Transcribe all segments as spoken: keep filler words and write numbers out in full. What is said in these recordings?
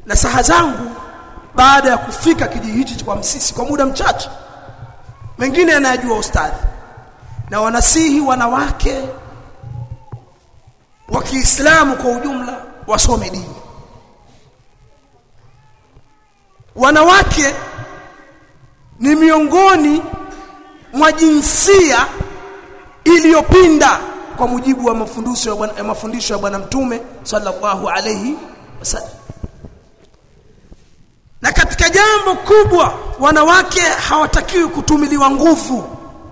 Na saha zangu baada ya kufika kijiji hichi kwa Msisi kwa muda mchache, mengine anajua ustadhi, na wanasihi wanawake wa Kiislamu kwa ujumla wasome dini. Wanawake ni miongoni mwa jinsia iliyopinda kwa mujibu wa mafundisho ya bwana mafundisho ya bwana Mtume sallallahu alayhi wasallam. Na katika jambo kubwa, wanawake hawatakiwi kutumiliwa nguvu.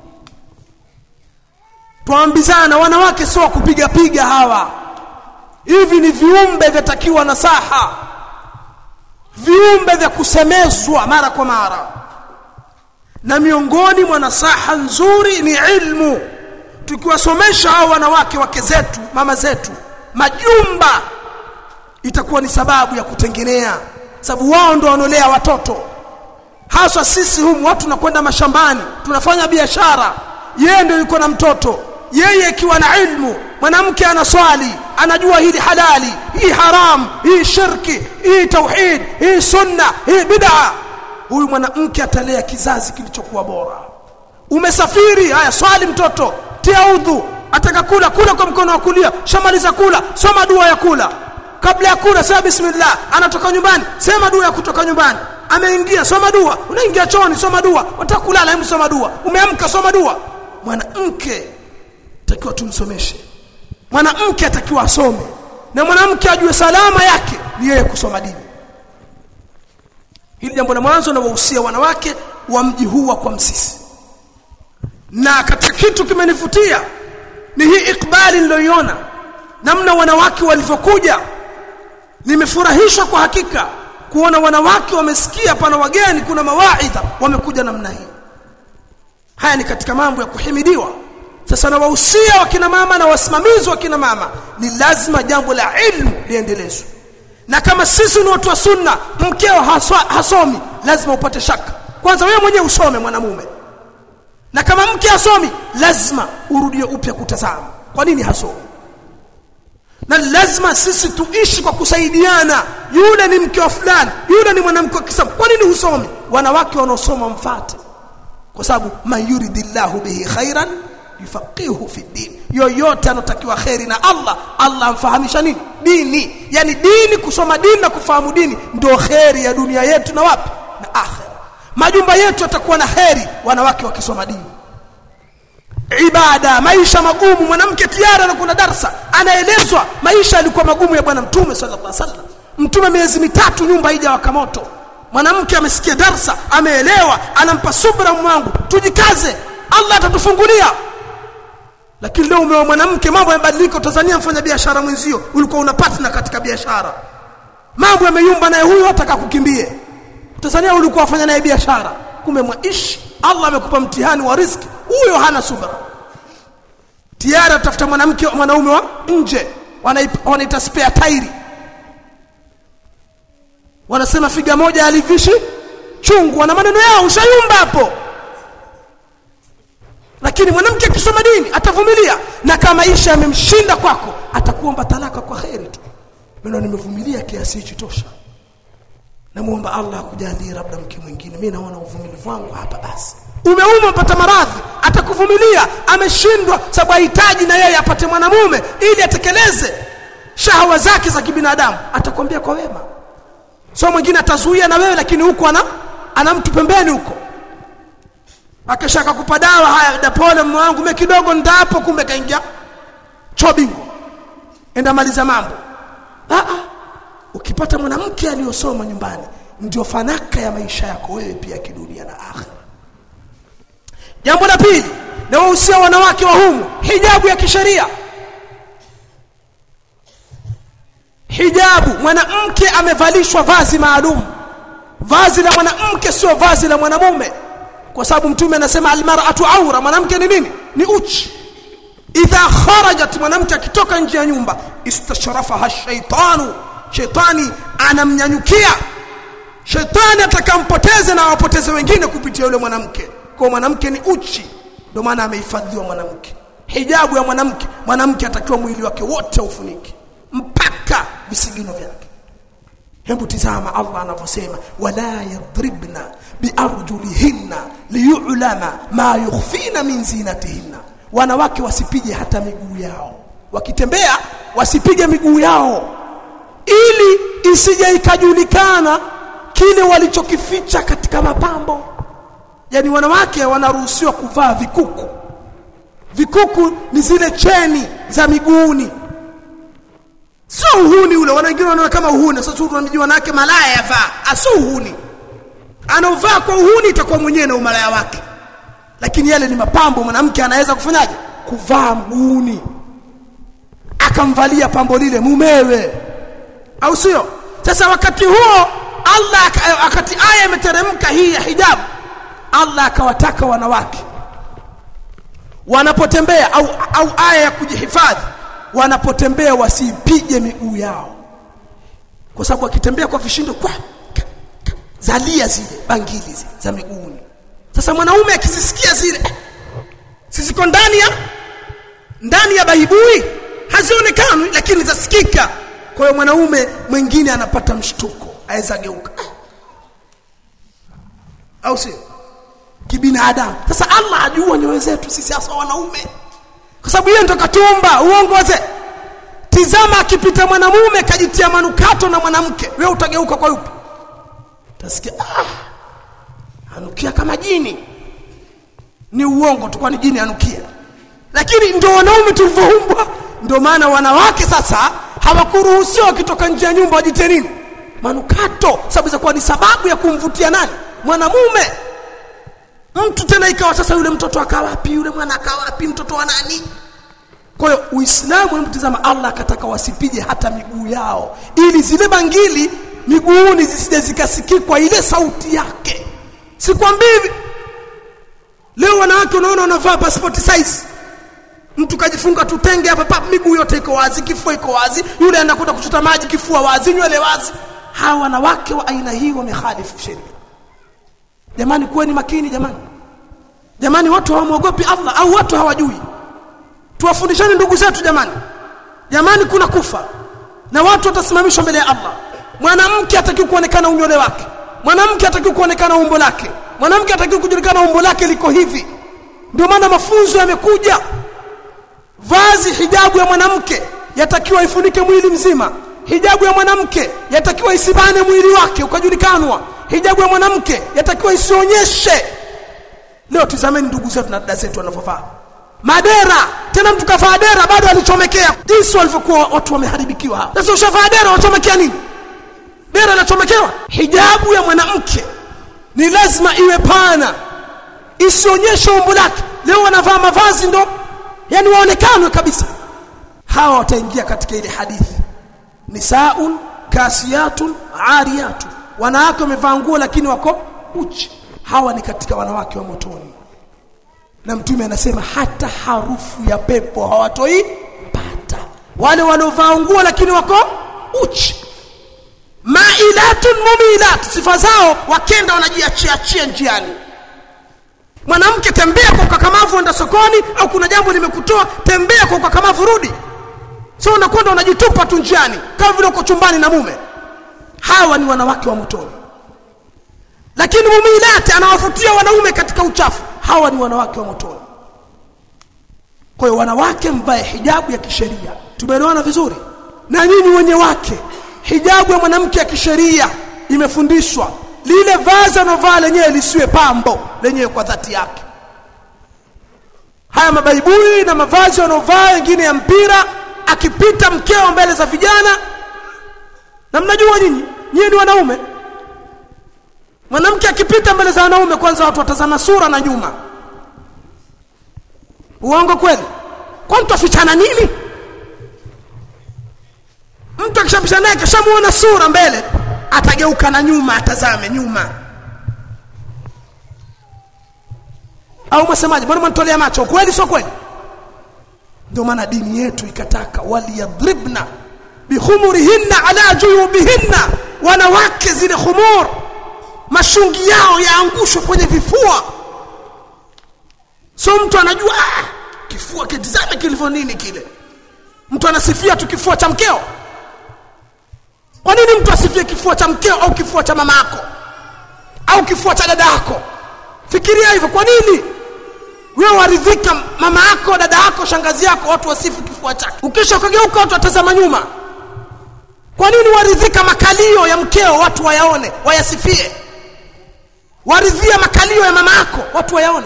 Tuambizana, wanawake sio kupiga piga hawa. Hivi ni viumbe vyatakiwa nasaha, viumbe vya kusemezwa mara kwa mara. Na miongoni mwa nasaha nzuri ni ilmu. Tukiwasomesha hao wanawake, wake zetu, mama zetu, majumba itakuwa ni sababu ya kutengenea, sababu wao ndio wanolea watoto. Hasa sisi humu watu tunakwenda mashambani, tunafanya biashara, yeye ndio yuko na mtoto. Yeye ikiwa na ilmu, mwanamke anaswali, anajua hili halali, hii haram, hii shirki, hii tauhid, hii sunna, hii bid'a, huyu mwanamke atalea kizazi kilichokuwa bora. Umesafiri, haya swali mtoto, tia udhu, ataka kula, kula kwa mkono wa kulia, shamaliza kula, soma dua ya kula. Kabla ya kula sema bismillah, anatoka nyumbani, sema dua ya kutoka nyumbani. Ameingia, soma dua, unaingia chooni, soma dua, unataka kulala, hebu soma dua, umeamka, soma dua. Mwanamke takiwa tumsomeshe. Mwanamke atakiwa asome, na mwanamke ajue salama yake ni yeye kusoma dini. Hili jambo la mwanzo na wahusia wanawake wa mji huu wa kwa Msisi. Na katika kitu kimenivutia ni hii ikbali niliyoiona, namna wanawake walivyokuja. Nimefurahishwa kwa hakika kuona wanawake wamesikia pana wageni, kuna mawaidha, wamekuja namna hii. Haya ni katika mambo ya kuhimidiwa. Sasa na wahusia wakina mama na wasimamizi wakina mama, ni lazima jambo la ilmu liendelezwe. Na kama sisi ni watu wa sunna, mkeo haswa, hasomi, lazima upate shaka. Kwanza wewe mwenyewe usome mwanamume. Na kama mke hasomi, lazima urudie upya kutazama kwa nini hasomi. Na lazima sisi tuishi kwa kusaidiana. Yule ni mke wa fulani, yule ni mwanamke wa Kiislamu, kwa nini husomi? Wanawake wanaosoma mfate, kwa sababu man yuridillahu bihi khairan yufaqihu fi din. Yoyote anotakiwa khairi na Allah, Allah amfahamisha nini? Dini. Yani dini, kusoma dini na kufahamu dini ndio khairi ya dunia yetu na wapi? Na akhera. Majumba yetu yatakuwa na khairi wanawake wakisoma dini. Ibada, maisha magumu, mwanamke tiara na kuna darasa, anaelezwa maisha yalikuwa magumu ya bwana Mtume sallallahu alaihi wasallam. Mtume miezi mitatu nyumba haija waka moto. Mwanamke amesikia darasa, ameelewa, anampa subra, mwangu tujikaze, Allah atatufungulia. Lakini leo umewa mwanamke, mambo yamebadilika. Tanzania, mfanya biashara mwenzio ulikuwa una partner katika biashara, mambo yameyumba, naye huyo ataka kukimbie. Tanzania ulikuwa ufanya naye biashara, kumbe mwaishi, Allah amekupa mtihani wa riziki, huyo hana subra. Tiara tafuta mwanamke, mwanaume wa nje, wanaita spare tire. Wanasema figa moja alivishi chungu, wana maneno yao, ushayumba hapo. Lakini mwanamke akisoma dini atavumilia, na kama maisha yamemshinda kwako, atakuomba talaka kwa khairi tu. Mimi nimevumilia kiasi hicho tosha, namuomba Allah akujalie labda mke mwingine, mimi naona uvumilivu wangu hapa basi. Umeuma mpata maradhi, atakuvumilia. Ameshindwa sababu hahitaji na yeye apate mwanamume ili atekeleze shahawa zake za kibinadamu, atakwambia kwa wema. Sio mwingine atazuia na wewe, lakini huko ana ana mtu pembeni huko, akishaka kupa dawa, haya da pole mume wangu, mimi kidogo ndapo, kumbe kaingia chobingo, enda maliza mambo. Ah ah, ukipata mwanamke aliyosoma nyumbani, ndio fanaka ya maisha yako wewe pia kidunia na akhera. Jambo la pili, na wahusia wanawake wa humu, hijabu ya kisheria. Hijabu, mwanamke amevalishwa vazi maalum. Vazi la mwanamke sio vazi la mwanamume, kwa sababu Mtume anasema almar'atu awra, mwanamke ni nini? Ni uchi. Idha kharajat, mwanamke akitoka nje ya nyumba, istashrafaha ash-shaytanu, shetani anamnyanyukia. Shetani atakampoteze na wapoteze wengine kupitia yule mwanamke. Kwa mwanamke ni uchi, ndio maana amehifadhiwa mwanamke. Hijabu ya mwanamke, mwanamke atakiwa mwili wake wote ufunike mpaka visigino vyake. Hebu tizama Allah anavyosema wala yadribna biarjulihinna liyulama ma yukhfina min zinatihinna. Wanawake wasipige hata miguu yao, wakitembea wasipige miguu yao, ili isije ikajulikana kile walichokificha katika mapambo. Yani wanawake wanaruhusiwa kuvaa vikuku. Vikuku ni zile cheni za miguuni, sio uhuni ule. Wanaingine wanaona kama uhuni. Sasa tunajua wanawake malaya yavaa, aso uhuni. Anaovaa kwa uhuni itakuwa mwenyewe na umalaya wake, lakini yale ni mapambo. Mwanamke anaweza kufanyaje? Kuvaa mguuni, akamvalia pambo lile mumewe, au sio? Sasa wakati huo Allah, wakati aya imeteremka hii ya hijab, Allah akawataka wanawake wanapotembea, au au aya ya kujihifadhi, wanapotembea wasipige miguu yao, kwa sababu wakitembea kwa vishindo kwa zalia zile bangili zile za miguuni. Sasa mwanaume akizisikia zile siziko ndani ya ndani ya baibui, hazionekani lakini zasikika. Kwa hiyo mwanaume mwingine anapata mshtuko, aweza geuka, au sio? Kibinadamu. Sasa Allah ajua nyoyo zetu sisi hasa wanaume, kwa sababu yeye ndo katumba. Uongoze. Tizama akipita mwanamume kajitia manukato na mwanamke, wewe utageuka kwa yupi? Utasikia ah, anukia kama jini. Ni uongo tu, kwani jini anukia? Lakini ndio wanaume tulivyoumbwa. Ndio maana wanawake sasa hawakuruhusiwa kitoka nje ya nyumba wajite nini? Manukato, sababu za kuwa ni sababu ya kumvutia nani? Mwanamume. Mtu tena ikawa sasa yule mtoto akawa wapi, yule mwana akawa wapi, mtoto wa nani? Kwa hiyo Uislamu mtizama, Allah akataka wasipige hata miguu yao, ili zile bangili miguuni zisije zikasikikwa ile sauti yake. Sikwambii leo wanawake unaona wanavaa passport size, mtu kajifunga tutenge hapa pap, miguu yote iko wazi, kifua iko wazi, yule anakwenda kuchota maji kifua wazi, nywele wazi. Hawa wanawake wa aina hii wamekhalifu sheria. Jamani, kuweni makini jamani. Jamani, watu hawamuogopi Allah au watu hawajui? Tuwafundishane ndugu zetu jamani. Jamani, kuna kufa na watu watasimamishwa mbele ya Allah. Mwanamke hataki kuonekana unywele wake, mwanamke hataki kuonekana umbo lake, mwanamke hataki kujulikana umbo lake liko hivi. Ndio maana mafunzo yamekuja. Vazi hijabu ya mwanamke yatakiwa ifunike mwili mzima. Hijabu ya mwanamke yatakiwa isibane mwili wake ukajulikanwa. Hijabu ya mwanamke yatakiwa isionyeshe. Leo tazameni ndugu zetu na dada zetu wanavyovaa madera. Tena mtu kavaa dera bado alichomekea. Jinsi walivyokuwa watu wameharibikiwa hapa. Sasa ushavaa dera wachomekea nini? Dera lachomekewa. Hijabu ya mwanamke ni lazima iwe pana, isionyeshe umbo lake. Leo wanavaa mavazi ndo yani waonekane kabisa. Hawa wataingia katika ile hadithi, nisaun kasiyatun ariyatun, wanawake wamevaa nguo lakini wako uchi. Hawa ni katika wanawake wa motoni. Na Mtume anasema hata harufu ya pepo hawatoi pata. Wale waliovaa nguo lakini wako uchi. Mailatun mumilat, sifa zao wakenda wanajiachia achia njiani. Mwanamke, tembea kwa ukakamavu, enda sokoni au kuna jambo limekutoa, tembea kwa ukakamavu, rudi. Sio unakwenda unajitupa tu njiani kama vile uko chumbani na mume. Hawa ni wanawake wa motoni. Lakini mumilati anawafutia wanaume katika uchafu. Hawa ni wanawake wa motoni. Kwa hiyo wanawake mvae hijabu ya kisheria. Tumeelewana vizuri? Na nyinyi wenye wake, hijabu ya mwanamke ya kisheria imefundishwa. Lile vazi anovaa lenyewe lisiwe pambo lenyewe kwa dhati yake. Haya mabaibui na mavazi anovaa wengine ya mpira, akipita mkeo mbele za vijana. Na mnajua nyinyi, nyinyi ni wanaume. Mwanamke akipita mbele za wanaume, kwanza watu watazama sura na nyuma. Uongo kweli? Kwa mtu afichana nini? Mtu akishabisha naye kishamuona sura mbele, atageuka na nyuma atazame nyuma. Au msemaje? Mbona mnatolea macho? Kweli sio kweli? Ndio maana dini yetu ikataka waliyadribna bikhumurihinna ala juyubihinna. Wanawake zile khumur, mashungi yao yaangushwe kwenye vifua. So mtu anajua ah, kifua kitizame kilivyo nini kile. Mtu anasifia tu kifua cha mkeo. Kwa nini mtu asifie kifua cha mkeo au kifua cha mama yako au kifua cha dada yako? Fikiria hivyo. Kwa nini wewe waridhika mama yako, dada yako, shangazi yako watu wasifu kifua chake, ukisha ukageuka watu watazama nyuma? Kwa nini waridhika makalio ya mkeo watu wayaone, wayasifie? Waridhia makalio ya mama yako watu wayaone?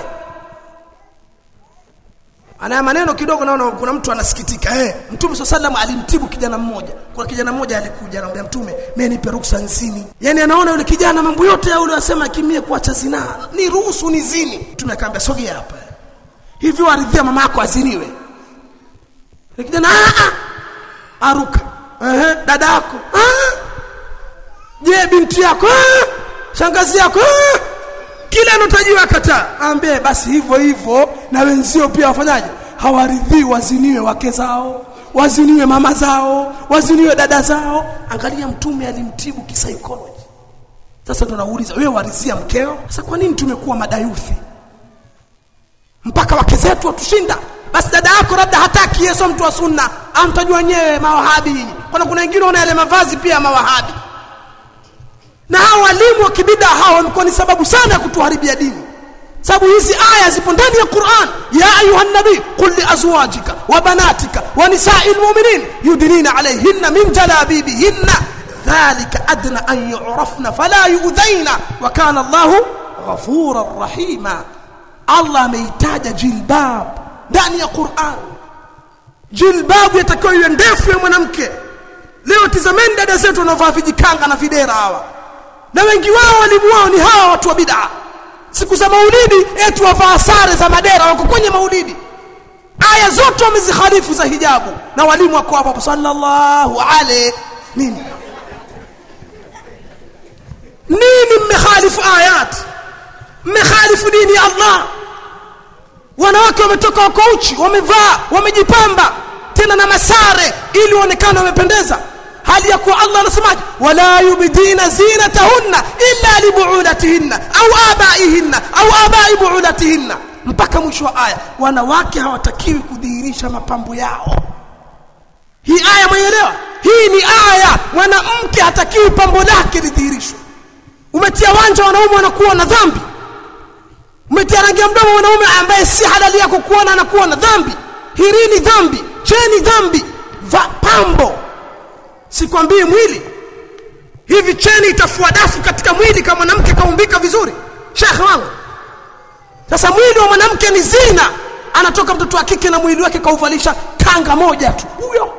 Ana maneno kidogo, naona kuna mtu anasikitika. Eh, Mtume sallallahu alayhi alimtibu kijana mmoja. Kuna kijana mmoja alikuja anamwambia Mtume, mimi nipe ruksa nzini. Yaani anaona yule kijana mambo yote ya yule anasema kimie kuacha zina, ni ruhusu ni zini. Mtume akamwambia sogea hapa. Hivi waridhia mama yako aziniwe? Yule kijana a a aruka. Eh, dada yako. Ah! Je, binti yako? Ah! Shangazi yako? Ah! Kila anotajiwa akataa. Ambie basi hivyo hivyo na wenzio pia wafanyaje? Hawaridhi waziniwe wake zao, waziniwe mama zao, waziniwe dada zao. Angalia Mtume alimtibu kisaikolojia. Sasa tunauliza, wewe waridhia mkeo? Sasa kwa nini tumekuwa madayuthi mpaka wake zetu watushinda? Basi dada yako labda hataki Yesu mtu wa sunna, amtajua nyewe mawahabi. Kuna kuna wengine wana yale mavazi pia mawahabi. Na hao walimu wa kibida hao wamekuwa ni sababu sana ya kutuharibia dini. Sababu hizi aya zipo ndani ya Qur'an. Ya ayuhan nabii qul li azwajika wa banatika wa nisa'il mu'minin yudnina alayhinna min jalabibihinna dhalika adna an yu'rafna fala yu'dhaina wa kana Allahu ghafurar rahima. Allah ameitaja jilbab ndani ya Qur'an. Jilbab yatakiwa iwe ndefu ya mwanamke. Leo tizameni dada zetu wanavaa vijikanga na videra hawa. Na wengi wao walimu wao ni hawa watu wa bid'a. Siku za Maulidi eti wavaa sare za madera wako kwenye Maulidi. Aya zote wamezikhalifu za hijabu na walimu wako hapo sallallahu alayhi nini? Nini mmekhalifu ayat? Mmekhalifu dini ya Allah. Wanawake wametoka wako uchi, wamevaa, wamejipamba tena na masare ili waonekane wamependeza. Hali ya kuwa Allah anasemaje? Wala yubdina zinatahunna illa libu'ulatihinna au abaihinna au abai bu'ulatihinna, mpaka mwisho wa aya. Wanawake hawatakiwi kudhihirisha mapambo yao. Hii aya mwenyeelewa? Hii ni aya, mwanamke hatakiwi pambo lake lidhihirishwe. Umetia wanja wanaume wanakuwa na dhambi. Umetia rangi ya mdomo wanaume ambaye si halali yako kuona anakuwa na dhambi. Hirini dhambi, cheni dhambi, va pambo. Sikwambii mwili. Hivi cheni itafua dafu katika mwili kama mwanamke kaumbika vizuri? Sheikh wangu. Sasa mwili wa mwanamke ni zina. Anatoka mtoto wa kike na mwili wake kauvalisha kanga moja tu. Huyo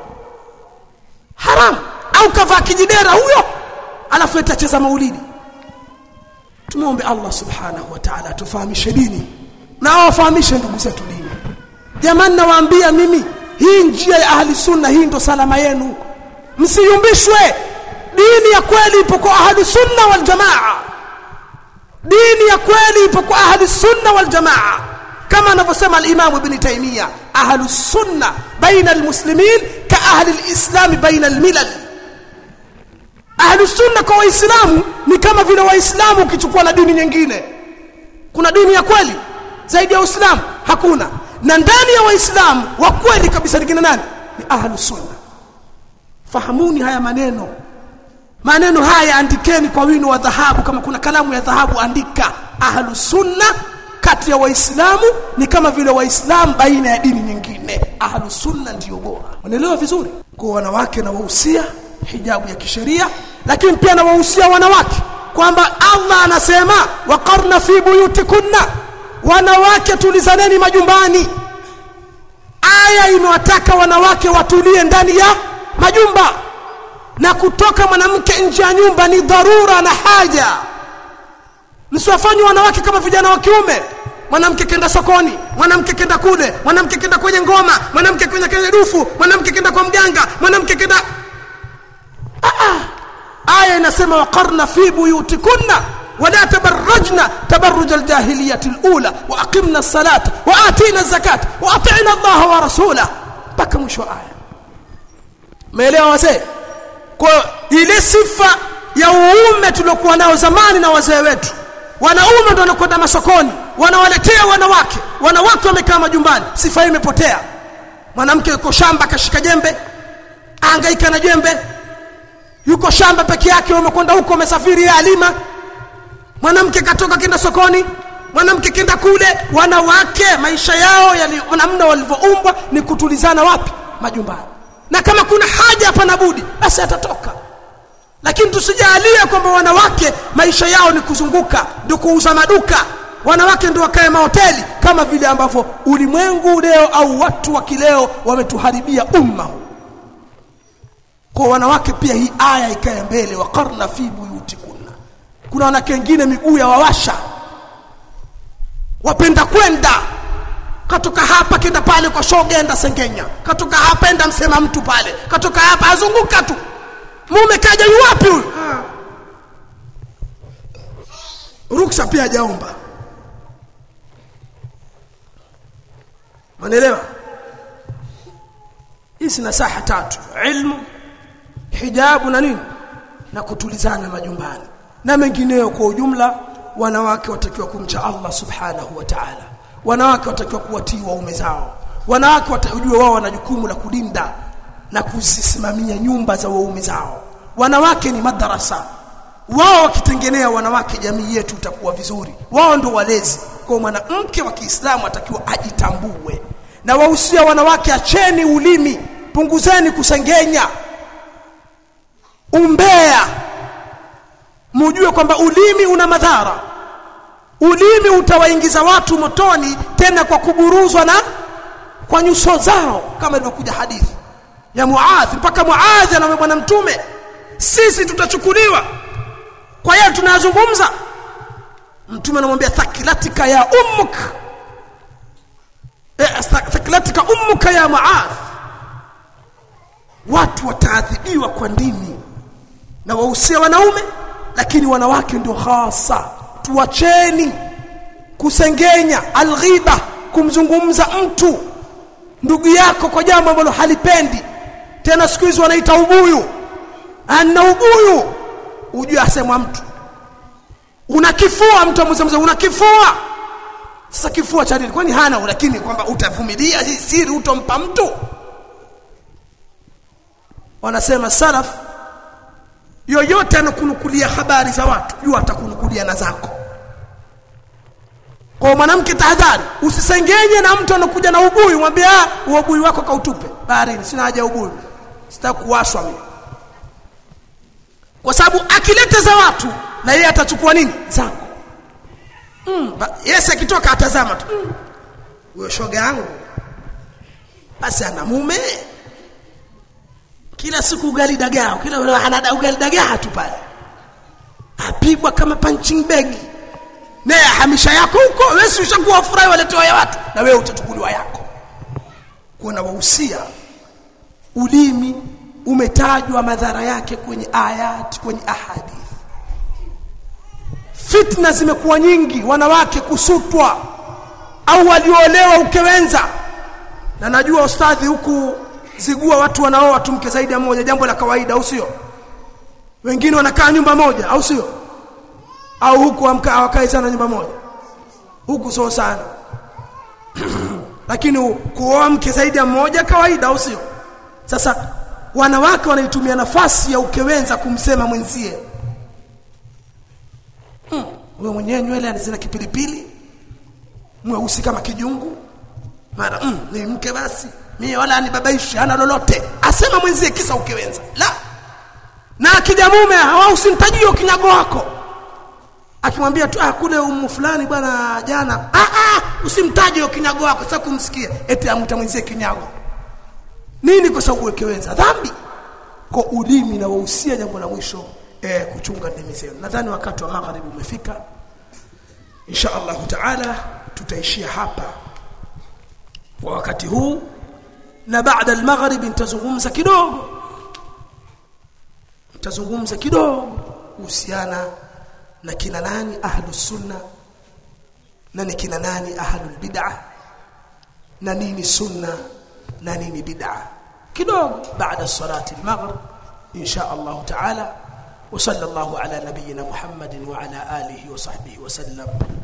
haram. Au kavaa kijidera huyo. Alafu atacheza maulidi. Tumuombe Allah subhanahu wa ta'ala tufahamishe dini. Na wafahamishe ndugu zetu dini. Jamani, nawaambia mimi, hii njia ya ahli sunna, hii ndo salama yenu. Msiyumbishwe. Dini ya kweli ipo kwa ahli sunna wal jamaa. Dini ya kweli ipo kwa ahli sunna wal jamaa. Kama anavyosema al-Imam Ibn Taymiyyah, ahli sunna baina al-muslimin ka ahli al-islam baina al-milal. Ahli sunna kwa waislamu ni kama vile waislamu ukichukua na dini nyingine. Kuna dini ya kweli zaidi ya Uislamu? Hakuna. Na ndani ya waislamu wa kweli kabisa ni nani? Ni ahli sunna. Fahamuni haya maneno. Maneno haya andikeni kwa wino wa dhahabu. Kama kuna kalamu ya dhahabu andika. Ahlu sunna kati ya waislamu ni kama vile waislamu baina ya dini nyingine. Ahlu sunna ndio bora. Unaelewa vizuri? Kwa wanawake na wahusia hijabu ya kisheria, lakini pia na wahusia wanawake kwamba Allah anasema waqarna fi buyutikunna, wanawake tulizaneni majumbani. Aya imewataka wanawake watulie ndani ya majumba, na kutoka mwanamke nje ya nyumba ni dharura na haja. Msiwafanye wanawake kama vijana wa kiume. Mwanamke kenda sokoni, mwanamke kenda kule, mwanamke kenda kwenye ngoma, mwanamke kwenye kwenye dufu, mwanamke kenda kwa mganga, mwanamke kenda ah ah. Aya inasema waqarna fi buyutikunna wala tabarrajna tabarruj aljahiliyah alula wa aqimna as-salata wa atina az-zakata wa ati'na Allah wa rasulahu, mpaka mwisho aya. Umeelewa wazee? Kwa ile sifa ya uume tulokuwa nao zamani na wazee wetu, wanaume ndio wanakwenda masokoni, wanawaletea wanawake, wanawake wamekaa majumbani, sifa hii imepotea. Mwanamke yuko shamba kashika jembe, hangaika na jembe, yuko shamba peke yake, umekwenda huko, umesafiri ya alima, mwanamke katoka kenda sokoni, mwanamke kenda kule. Wanawake maisha yao yali namna walivyoumbwa ni kutulizana wapi? Majumbani. Na kama kuna haja hapa na budi basi atatoka. Lakini tusijalia kwamba wanawake maisha yao ni kuzunguka, ndio kuuza maduka, wanawake ndio wakae mahoteli, kama vile ambavyo ulimwengu leo au watu wa kileo wametuharibia umma huu. Kwa wanawake pia hii aya ikae mbele, waqarna fi buyutikunna. Kuna wanawake wengine miguu ya wawasha, wapenda kwenda, katoka hapa kenda pale kwa shoga, enda Sengenya, katoka hapa enda Msema mtu pale, katoka hapa azunguka tu. Mume kaja wapi huyu? Ruksa pia hajaomba. Manaelewa? Hizi nasaha tatu: ilmu, hijabu na nini, na kutulizana majumbani na mengineyo. Kwa ujumla wanawake watakiwa kumcha Allah subhanahu wa ta'ala. Wanawake watakiwa kuwatii waume zao. Wanawake watajua wao wana jukumu la kulinda na kuzisimamia nyumba za waume zao. Wanawake ni madarasa. Wao wakitengenea wanawake, jamii yetu itakuwa vizuri. Wao ndio walezi. Kwa mwanamke wa Kiislamu atakiwa ajitambue. Na wahusia wanawake, acheni ulimi, punguzeni kusengenya, umbea. Mujue kwamba ulimi una madhara. Ulimi utawaingiza watu motoni, tena kwa kuburuzwa na kwa nyuso zao, kama ilivyokuja hadithi ya Muadh. Mpaka Muadh anamwambia Bwana Mtume, sisi tutachukuliwa kwa yale tunayozungumza. Mtume anamwambia, thakilatika ya ummuk, eh, thakilatika ummuka ya Muadh. Watu wataadhibiwa kwa ndimi. Na wahusia wanaume, lakini wanawake ndio hasa. Tuacheni kusengenya, alghiba, kumzungumza mtu ndugu yako kwa jambo ambalo halipendi. Tena siku hizo wanaita ubuyu. Ana ubuyu, ujue asemwa mtu una kifua, mtu amzungumza una kifua. Sasa kifua cha nini? Kwani hana? Lakini kwamba utavumilia hii siri utompa mtu. Wanasema salaf, yoyote anakunukulia habari za watu, jua atakunukulia na zako. Kwa mwanamke tahadhari, usisengenye na mtu anakuja na ubuyu, mwambie ah, ubuyu wako kautupe baharini, sina haja ubuyu, sitaki kuwashwa mimi. Kwa sababu akileta za watu, na yeye atachukua nini? Zako. Mm, Yesu akitoka atazama tu. Mm. Huyo shoga yangu basi ana mume. Kila siku ugali dagaa, kila wala ana ugali dagaa tu pale. Apigwa kama punching bag. Naye hamisha yako huko, wewe ushakuwa furahi waletewa ya watu, na wewe utachukuliwa yako. Kuna wahusia, ulimi umetajwa madhara yake kwenye ayat, kwenye ahadith. Fitna zimekuwa nyingi, wanawake kusutwa au waliolewa ukewenza. Na najua ustadhi huku Zigua watu wanaoa watu mke zaidi ya moja, jambo la kawaida, au sio? Wengine wanakaa nyumba moja, au sio? Au huku amka hawakae sana nyumba moja. Huku sio sana. Lakini kuoa mke zaidi ya moja kawaida, au sio? Sasa wanawake wanaitumia nafasi ya ukewenza kumsema mwenzie. Hmm, wewe mwenyewe nywele anazina kipilipili, mweusi kama kijungu. Mara mm, ni mke basi. Mimi wala ni babaishi, hana lolote. Asema mwenzie kisa ukewenza. La. Na akija mume hawa usimtajie kinyago wako. Akimwambia tu ah, kule umu fulani bwana jana, ah ah, usimtaje kinyago wako, sasa kumsikia eti amuta mwenzie kinyago. Nini? Kwa sababu ukewenza dhambi. Kwa ulimi na wahusia, jambo la mwisho eh, kuchunga ndimi zenu. Nadhani wakati wa magharibi umefika. Insha Allah Taala tutaishia hapa kwa wakati huu, na baada al-maghrib nitazungumza kidogo nitazungumza kidogo kuhusiana na kina nani ahlus sunna na ni kina nani ahlul bid'ah, na nini sunna na nini bid'ah, kidogo baada salati al-maghrib insha Allah Taala. وصلى الله على نبينا محمد وعلى آله وصحبه وسلم.